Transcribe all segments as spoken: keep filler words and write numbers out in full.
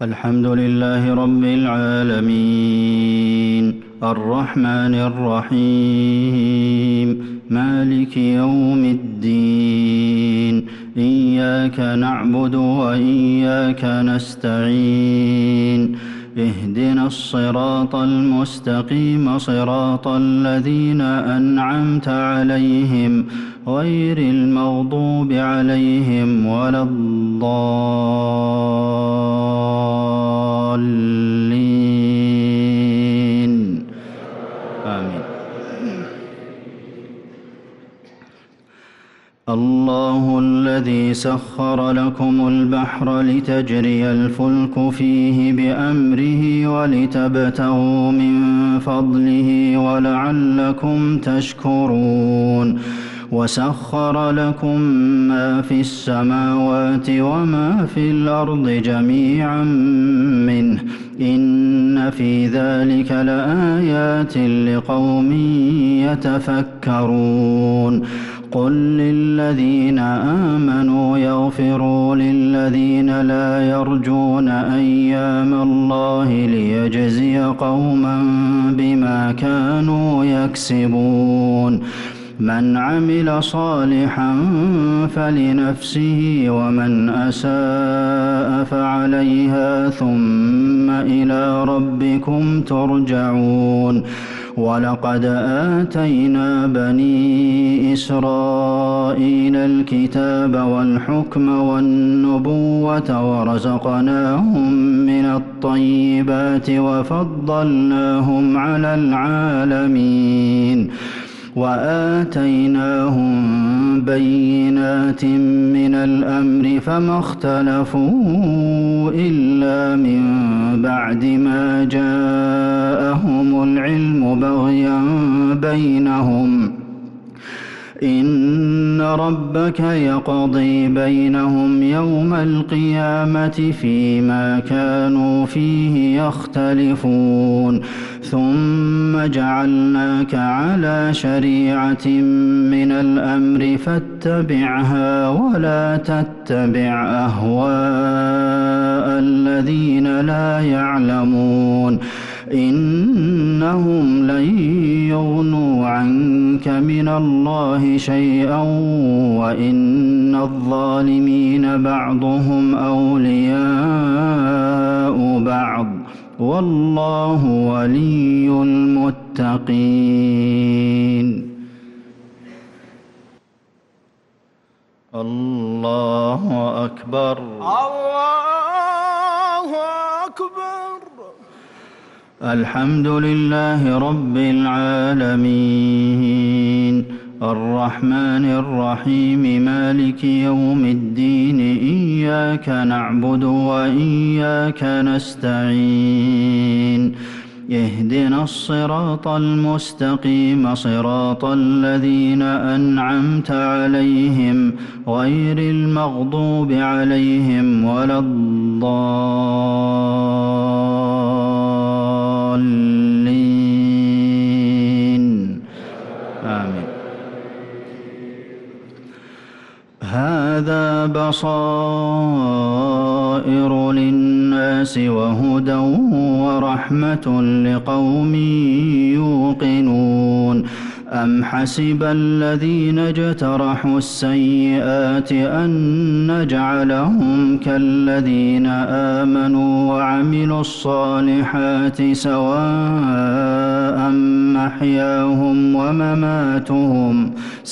الحمد لله رب العالمين الرحمن الرحيم مالك يوم الدين إياك نعبد وإياك نستعين اهدنا الصراط المستقيم صراط الذين أنعمت عليهم غير المغضوب عليهم ولا الضالين آمين. الله الذي سخر لكم البحر لتجري الفلك فيه بأمره ولتبتغوا من فضله ولعلكم تشكرون وسخر لكم ما في السماوات وما في الأرض جميعا منه إن في ذلك لآيات لقوم يتفكرون قل للذين آمنوا يغفروا للذين لا يرجون أيام الله ليجزي قوما بما كانوا يكسبون من عمل صالحا فلنفسه ومن أساء فعليها ثم إلى ربكم ترجعون ولقد آتينا بني إسرائيل الكتاب والحكم والنبوة ورزقناهم من الطيبات وفضلناهم على العالمين وآتيناهم بينات من الأمر فما اختلفوا إلا من بعد ما جاءهم العلم بغيا بينهم إن ربك يقضي بينهم يوم القيامة فيما كانوا فيه يختلفون ثم جعلناك على شريعة من الأمر فاتبعها ولا تتبع أهواء الذين لا يعلمون إنهم لن يغنوا عنك من الله شيئا وإن الظالمين بعضهم أولياء بعض والله ولي المتقين. الله أكبر الله أكبر. الحمد لله رب العالمين الرحمن الرحيم مالك يوم الدين إياك نعبد وإياك نستعين اهدنا الصراط المستقيم صراط الذين أنعمت عليهم غير المغضوب عليهم ولا الضالين آمين. هذا بصائر للناس وهدى ورحمة لقوم يوقنون أم حسب الذين اجترحوا السيئات أن نجعلهم كالذين آمنوا وعملوا الصالحات سواء محياهم ومماتهم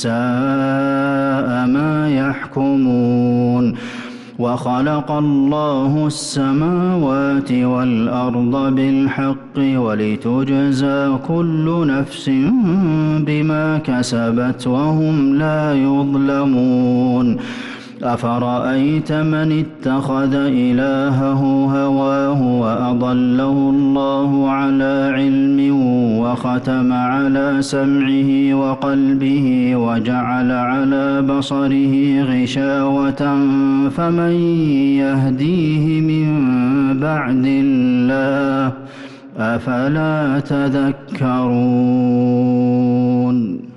ساء ما يحكمون وخلق الله السماوات والأرض بالحق ولتجزى كل نفس بما كسبت وهم لا يظلمون أفرأيت من اتخذ إلهه هواه وأضله الله على علم وختم على سمعه وقلبه وجعل على بصره غشاوة فمن يهديه من بعد الله أفلا تذكرون.